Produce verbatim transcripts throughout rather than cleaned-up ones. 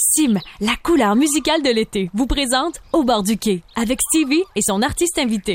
Sim, la couleur musicale de l'été, vous présente Au bord du quai avec Stevie et son artiste invité.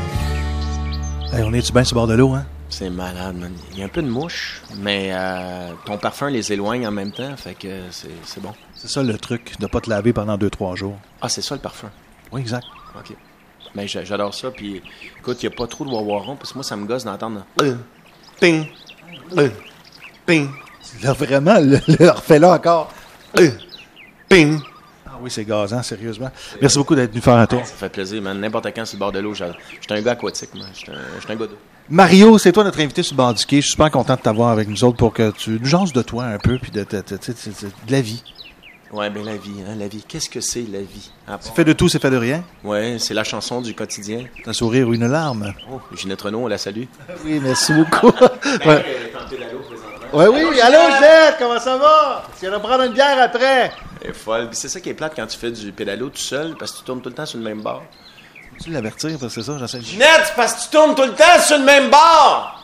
Hey, on est-tu bien sur le bord de l'eau, hein? C'est malade, man. Il y a un peu de mouche, mais euh, ton parfum les éloigne en même temps, fait que c'est, c'est bon. C'est ça le truc, de pas te laver pendant deux trois jours. Ah, c'est ça le parfum? Oui, exact. OK. Mais j'adore ça, puis écoute, il n'y a pas trop de wawaron, parce que moi, ça me gosse d'entendre euh, ping, euh, ping. Là, vraiment, le, le refais-là encore. Euh, ping. Ah oui, c'est gazant, sérieusement. Merci beaucoup d'être venu faire un tour. Ça fait plaisir, man. N'importe quand sur le bord de l'eau, je suis un gars aquatique, moi. Je suis un, un gars d'eau. Mario, c'est toi notre invité sur le bord du quai. Je suis super content de t'avoir avec nous autres pour que tu nous jases de toi un peu, puis de, de, de, de, de, de la vie. Ouais, ben la vie, hein, la vie. Qu'est-ce que c'est, la vie? C'est fait de tout, c'est fait de rien. Ouais, c'est la chanson du quotidien. Un sourire ou une larme. Oh, Ginette Renaud, on la salue. Oui, merci beaucoup. ouais. Oui, oui, allô, Ginette, comment ça va? Tu vas prendre une bière après. Elle est folle. Puis c'est ça qui est plate quand tu fais du pédalo tout seul, parce que tu tournes tout le temps sur le même bord. Tu l'avertir, parce que c'est ça, j'essaie de... Ginette, c'est parce que tu tournes tout le temps sur le même bord!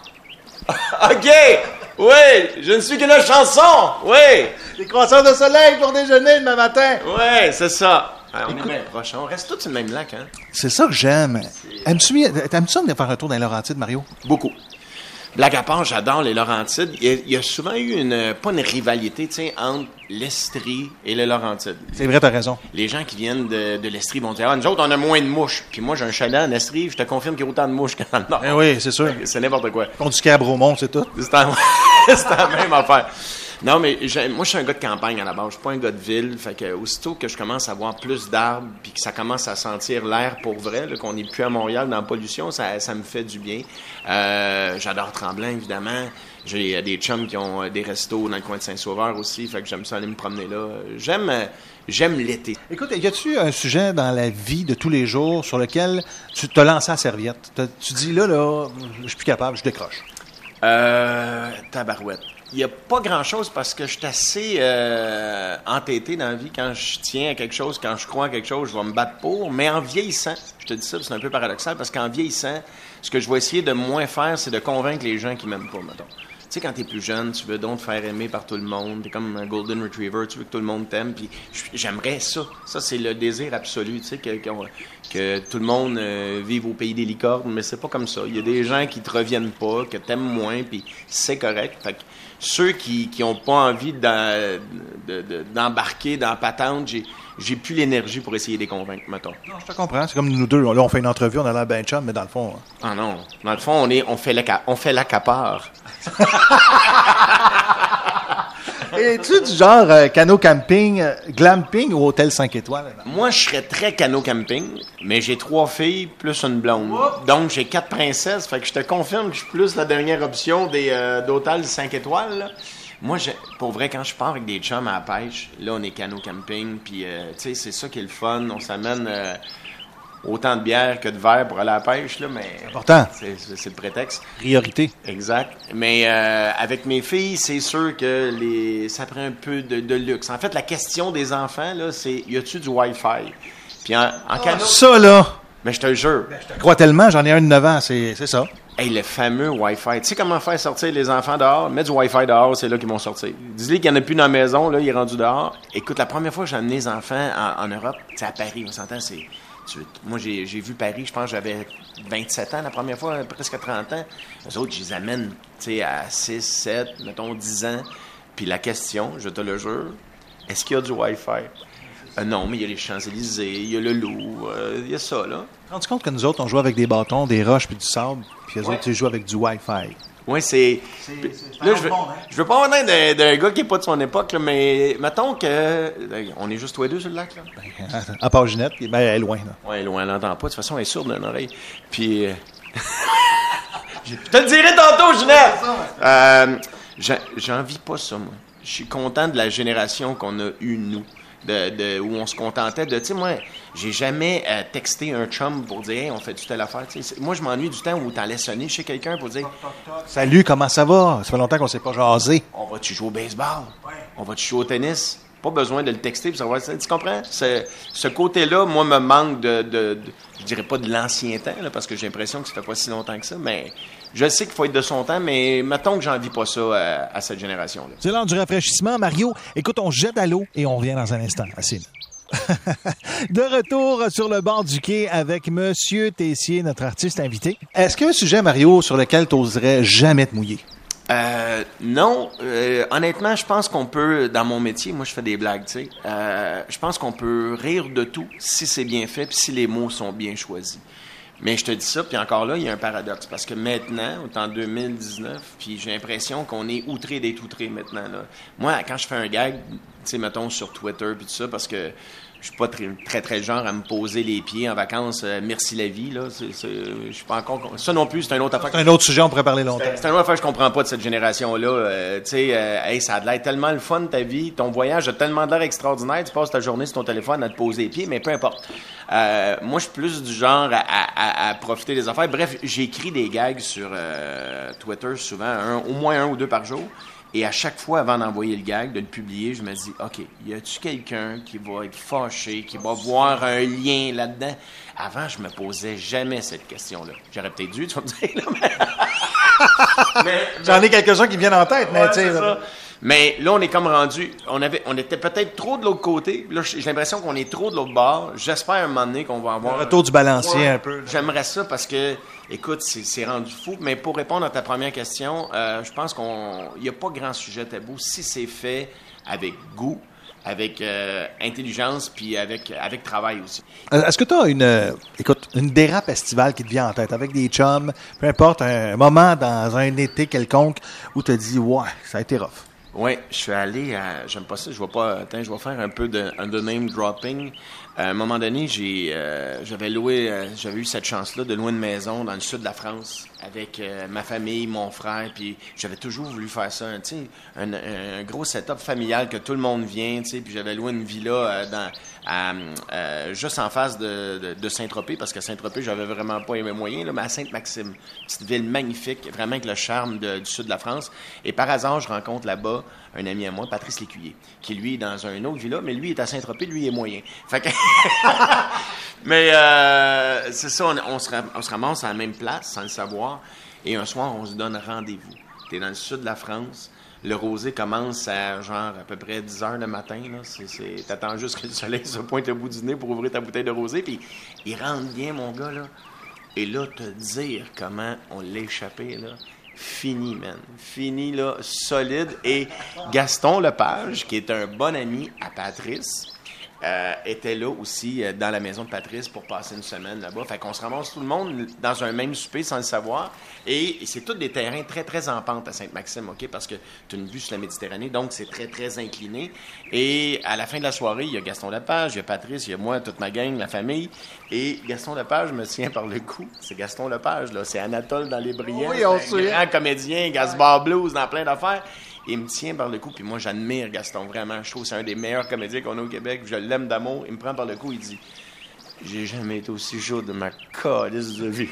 OK! Oui! Je ne suis qu'une chanson! Oui! Les croissants de soleil pour déjeuner demain matin! Oui, c'est ça! Ah, on Écoute, est bien proches. On reste tous sur le même lac, hein? C'est ça que j'aime. Aimes-tu, aimes-tu ça de faire un tour dans les Laurentides, Mario? Beaucoup. Blague à part, j'adore les Laurentides. Il y a, il y a souvent eu une, pas une rivalité, tu sais, entre l'Estrie et les Laurentides. C'est vrai, t'as raison. Les gens qui viennent de, de l'Estrie vont dire, ah, nous autres, on a moins de mouches. Puis moi, j'ai un chalet en Estrie, je te confirme qu'il y a autant de mouches qu'en Nord. Eh oui, c'est sûr. C'est n'importe quoi. On du cab Bromont, c'est tout. C'est la, c'est la même affaire. Non, mais moi, je suis un gars de campagne à la base. Je suis pas un gars de ville. Fait que aussitôt que je commence à voir plus d'arbres puis que ça commence à sentir l'air pour vrai, là, qu'on n'est plus à Montréal dans la pollution, ça, ça me fait du bien. Euh, j'adore Tremblant, évidemment. J'ai des chums qui ont des restos dans le coin de Saint-Sauveur aussi. Fait que j'aime ça aller me promener là. J'aime, j'aime l'été. Écoute, y a-tu un sujet dans la vie de tous les jours sur lequel tu te lances à la serviette? Tu dis, là, là, je suis plus capable, je décroche. Euh, tabarouette. Il n'y a pas grand-chose parce que je suis assez euh, entêté dans la vie. Quand je tiens à quelque chose, quand je crois à quelque chose, je vais me battre pour. Mais en vieillissant, je te dis ça, c'est un peu paradoxal, parce qu'en vieillissant, ce que je vais essayer de moins faire, c'est de convaincre les gens qui m'aiment pas, mettons. Tu sais, quand t'es plus jeune, tu veux donc te faire aimer par tout le monde. T'es comme un golden retriever, tu veux que tout le monde t'aime. Puis j'aimerais ça. Ça, c'est le désir absolu, tu sais, que, que, que tout le monde euh, vive au pays des licornes. Mais c'est pas comme ça. Il y a des gens qui te reviennent pas, que t'aimes moins, puis c'est correct. Fait que ceux qui qui ont pas envie de, de, de, d'embarquer dans la patente, j'ai j'ai plus l'énergie pour essayer de les convaincre, mettons. Non, je te comprends. C'est comme nous deux. Là, on fait une entrevue, on a l'air ben chum, mais dans le fond... Hein. Ah non. Dans le fond, on est on fait l'acca- on fait l'accapare. Es-tu du genre euh, canot camping, euh, glamping ou hôtel cinq étoiles? Moi, je serais très canot camping, mais j'ai trois filles plus une blonde. Oups. Donc, j'ai quatre princesses. Fait que je te confirme que je suis plus la dernière option des euh, d'hôtels cinq étoiles. Là. Moi, j'ai, pour vrai, quand je pars avec des chums à la pêche, là, on est canot camping. Puis, euh, tu sais, c'est ça qui est le fun. On s'amène... Euh, autant de bière que de verre pour aller à la pêche, là, mais... C'est important. C'est, c'est, c'est le prétexte. Priorité. Exact. Mais euh, avec mes filles, c'est sûr que les ça prend un peu de, de luxe. En fait, la question des enfants, là, c'est, y a-tu du Wi-Fi? Puis en, en canot... Ça, là! Mais je te jure. Ben, je te crois tellement, j'en ai un de neuf ans, c'est, c'est ça. Hey, le fameux Wi-Fi. Tu sais comment faire sortir les enfants dehors? Mets du Wi-Fi dehors, c'est là qu'ils vont sortir. Dis-lui qu'il n'y en a plus dans la maison, là, il est rendu dehors. Écoute, la première fois que j'ai amené les enfants en, en Europe, c'est à Paris, on s'entend, c'est... Moi, j'ai, j'ai vu Paris, je pense que j'avais vingt-sept ans la première fois, presque trente ans. Eux autres, je les amène à six, sept, mettons dix ans. Puis la question, je te le jure, est-ce qu'il y a du Wi-Fi? Euh, non, mais il y a les Champs-Élysées, il y a le Loup, euh, il y a ça, là. Tu te rends compte que nous autres, on joue avec des bâtons, des roches puis du sable, puis eux ouais. autres, ils jouent avec du Wi-Fi. Oui, c'est... c'est, c'est là, je veux, bon, hein? je veux pas avoir d'un, d'un gars qui est pas de son époque, là, mais mettons que... On est juste tous les deux sur le lac, là. Ben, à part Ginette, ben, elle est loin, là. Oui, elle est loin, elle l'entend pas. De toute façon, elle est sourde d'une oreille. Puis... Euh... je te le dirai tantôt, Ginette! Euh, j'en, j'envie pas ça, moi. Je suis content de la génération qu'on a eue, nous. De, de, où on se contentait de... Tu sais, moi, j'ai jamais euh, texté un chum pour dire hey, « on fait-tu telle affaire? » Moi, je m'ennuie du temps où t'allais sonner chez quelqu'un pour dire « Salut, comment ça va? Ça fait longtemps qu'on s'est pas jasé. »« On va-tu jouer au baseball? Ouais. On va-tu jouer au tennis? » Pas besoin de le texter pour savoir... Tu comprends? C'est, ce côté-là, moi, me manque de... de, de je dirais pas de l'ancien temps, là, parce que j'ai l'impression que ça fait pas si longtemps que ça, mais je sais qu'il faut être de son temps, mais mettons que j'envie pas ça à, à cette génération-là. C'est l'heure du rafraîchissement. Mario, écoute, on se jette à l'eau et on revient dans un instant. Assez. De retour sur le bord du quai avec Monsieur Tessier, notre artiste invité. Est-ce qu'il y a un sujet, Mario, sur lequel tu n'oserais jamais te mouiller? Euh, non, euh, honnêtement, je pense qu'on peut, dans mon métier, moi je fais des blagues, tu sais, euh, je pense qu'on peut rire de tout si c'est bien fait puis si les mots sont bien choisis. Mais je te dis ça, puis encore là, il y a un paradoxe, parce que maintenant, on est en deux mille dix-neuf, puis j'ai l'impression qu'on est outré d'être outré maintenant, là. Moi, quand je fais un gag, tu sais, mettons sur Twitter puis tout ça, parce que je suis pas très, très, très genre à me poser les pieds en vacances, euh, merci la vie, là. C'est, c'est, je suis pas encore... Ça non plus, c'est un autre affaire. C'est un autre sujet, on pourrait parler longtemps. C'est, c'est un autre affaire que je comprends pas de cette génération-là. Euh, tu sais, euh, hey, ça a l'air tellement le fun, ta vie. Ton voyage a tellement l'air extraordinaire. Tu passes ta journée sur ton téléphone à te poser les pieds, mais peu importe. Euh, moi, je suis plus du genre à, à, à profiter des affaires. Bref, j'écris des gags sur euh, Twitter souvent, un, au moins un ou deux par jour. Et à chaque fois, avant d'envoyer le gag, de le publier, je me dis, OK, y a-tu quelqu'un qui va être fâché, qui va voir un lien là-dedans? Avant, je me posais jamais cette question-là. J'aurais peut-être dû, tu vas me dire, là, mais... mais J'en ai quelques-uns qui me viennent en tête, mais ouais, tu sais... c'est ça. Mais là, on est comme rendu... On avait, on était peut-être trop de l'autre côté. Là, j'ai l'impression qu'on est trop de l'autre bord. J'espère un moment donné qu'on va avoir... Le retour du balancier, ouais, un peu. Là. J'aimerais ça parce que, écoute, c'est, c'est rendu fou. Mais pour répondre à ta première question, euh, je pense qu'on... Il n'y a pas grand sujet tabou si c'est fait avec goût, avec euh, intelligence, puis avec, avec travail aussi. Est-ce que tu as une, euh, écoute, une dérape estivale qui te vient en tête, avec des chums, peu importe, un moment dans un été quelconque où tu te dis, ouais, ça a été rough? Oui, je suis allé à... J'aime pas ça, je vais pas... Attends, je vais faire un peu de, de name dropping. À un moment donné, j'ai, euh, j'avais loué... Euh, j'avais eu cette chance-là de louer une maison dans le sud de la France avec euh, ma famille, mon frère, puis j'avais toujours voulu faire ça, tu sais, un, un, un gros setup familial que tout le monde vient, tu sais, puis j'avais loué une villa euh, dans... À, euh, juste en face de, de, de Saint-Tropez, parce que Saint-Tropez, j'avais vraiment pas les moyens, là, mais à Sainte-Maxime, petite ville magnifique, vraiment avec le charme de, du sud de la France. Et par hasard, je rencontre là-bas un ami à moi, Patrice Lécuyer, qui lui est dans un autre villa, mais lui est à Saint-Tropez, lui est moyen. Fait que mais euh, c'est ça, on, on, se, on se ramasse à la même place, sans le savoir, et un soir, on se donne rendez-vous. T'es dans le sud de la France. Le rosé commence à genre à peu près dix heures le matin. Là. C'est, c'est, t'attends juste que le soleil se pointe au bout du nez pour ouvrir ta bouteille de rosé. Puis il rentre bien, mon gars. Là. Et là, te dire comment on l'a échappé, là. Fini, man. Fini, là, solide. Et Gaston Lepage, qui est un bon ami à Patrice, euh, était là aussi euh, dans la maison de Patrice pour passer une semaine là-bas. Fait qu'on se ramasse tout le monde dans un même souper sans le savoir. Et, et c'est tous des terrains très, très en pente à Sainte-Maxime, OK? Parce que tu as une vue sur la Méditerranée, donc c'est très, très incliné. Et à la fin de la soirée, il y a Gaston Lepage, il y a Patrice, il y a moi, toute ma gang, la famille. Et Gaston Lepage me tient par le cou. C'est Gaston Lepage, là. C'est Anatole dans Les Brillants. Oui, on c'est un grand comédien, Gaspard Blues dans plein d'affaires. Il me tient par le cou, puis moi, j'admire Gaston, vraiment. Je trouve que c'est un des meilleurs comédiens qu'on a au Québec. Je l'aime d'amour. Il me prend par le cou, il dit « J'ai jamais été aussi chaud de ma calisse de vie. »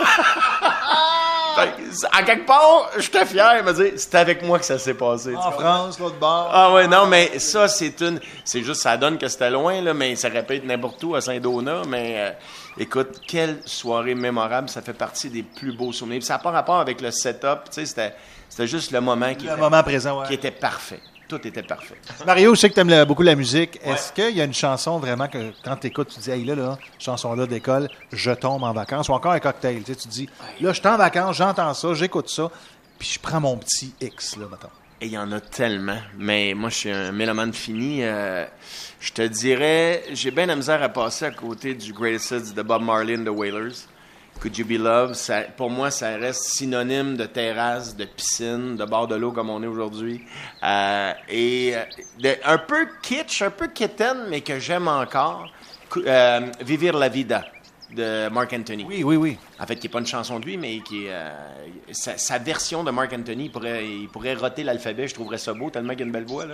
En quelque part, j'étais fier. Il m'a dit « C'est avec moi que ça s'est passé. » En France, l'autre bord. Ah ouais, non, mais ça, c'est une... C'est juste, ça donne que c'était loin, là, mais ça répète n'importe où à Saint-Donat, mais... Euh, écoute, quelle soirée mémorable. Ça fait partie des plus beaux souvenirs. Puis ça n'a pas rapport avec le setup, tu sais, c'était... C'était juste le moment qui, le était, moment présent, ouais. qui était parfait. Tout était parfait. Mario, je sais que tu aimes beaucoup la musique. Ouais. Est-ce qu'il y a une chanson vraiment que quand tu écoutes, tu dis, hey, là, là, chanson-là d'école, je tombe en vacances, ou encore un cocktail. Tu sais, tu dis, là, je suis en vacances, j'entends ça, j'écoute ça, puis je prends mon petit X, là, mettons. Et il y en a tellement. Mais moi, je suis un mélomane fini. Euh, je te dirais, j'ai bien la misère à passer à côté du Greatest Hits de Bob Marley and the Wailers. Could You Be Loved, ça, pour moi, ça reste synonyme de terrasse, de piscine, de bord de l'eau comme on est aujourd'hui. Euh, et de, un peu kitsch, un peu kitten, mais que j'aime encore. Euh, Vivir la Vida de Marc Anthony. Oui, oui, oui. En fait, qui n'est pas une chanson de lui, mais qui est... Euh, sa, sa version de Marc Anthony, il pourrait, il pourrait roter l'alphabet, je trouverais ça beau, tellement qu'il a une belle voix, là.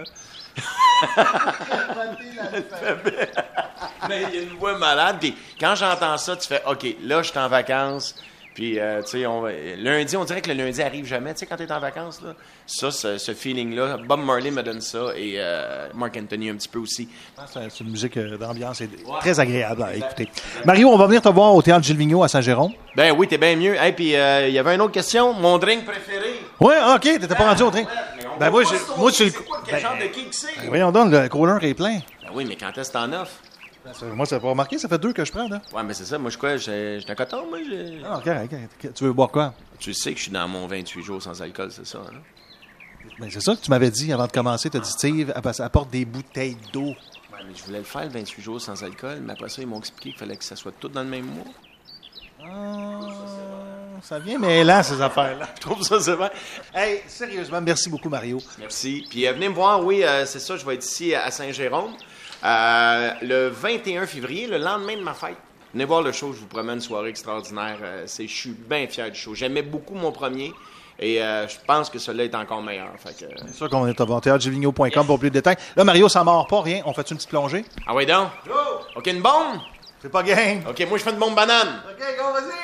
Mais il y a une voix malade. Puis quand j'entends ça, tu fais, OK, là, je suis en vacances, Puis, euh, tu sais, on va- lundi, on dirait que le lundi arrive jamais, tu sais, quand t'es en vacances, là. Ça, ce, ce feeling-là, Bob Marley me donne ça et euh, Mark Anthony un petit peu aussi. C'est c'est une musique euh, d'ambiance et très agréable à écouter. Mario, on va venir te voir au Théâtre Gilles Vigneault à Saint-Jérôme. Ben oui, t'es bien mieux. Et hey, puis, il euh, y avait une autre question. Mon drink préféré? Oui, OK, t'étais pas rendu au train. Ben moi, j'ai- moi, c'est le... C'est quoi, quel Ben, genre de kick c'est? ben, voyons donc, le cooler est plein. Ben oui, mais quand est-ce que t'en offres? Ça- Moi, ça n'a pas remarqué, ça fait deux que je prends, là. Ouais, mais c'est ça. Moi, je crois, j'ai j'ai un coton, moi. j'ai- Ah, correct, correct. Tu veux boire quoi? Tu sais que je suis dans mon vingt-huit jours sans alcool, c'est ça, hein? Ben, c'est ça que tu m'avais dit avant de commencer. Tu as dit, Steve, elle apporte des bouteilles d'eau. Ouais, mais je voulais le faire le vingt-huit jours sans alcool, mais après ça, ils m'ont expliqué qu'il fallait que ça soit tout dans le même mois. Ah, ça vient mêlant, ces affaires-là. Je trouve ça, c'est vrai. Hey, sérieusement, merci beaucoup, Mario. Merci. Puis euh, venez me voir, oui, euh, c'est ça, je vais être ici à Saint-Jérôme euh, le vingt et un février, le lendemain de ma fête. Venez voir le show, je vous promets une soirée extraordinaire. Euh, c'est, je suis bien fier du show. J'aimais beaucoup mon premier et euh, je pense que celui-là est encore meilleur. Fait que, euh, C'est sûr qu'on est au théâtre gilles vigneault point com pour plus de détails. Là, Mario, ça mord pas, rien. On fait une petite plongée? Ah ouais donc? OK, une bombe? C'est pas gang. OK, moi je fais une bombe banane. OK, go, vas-y.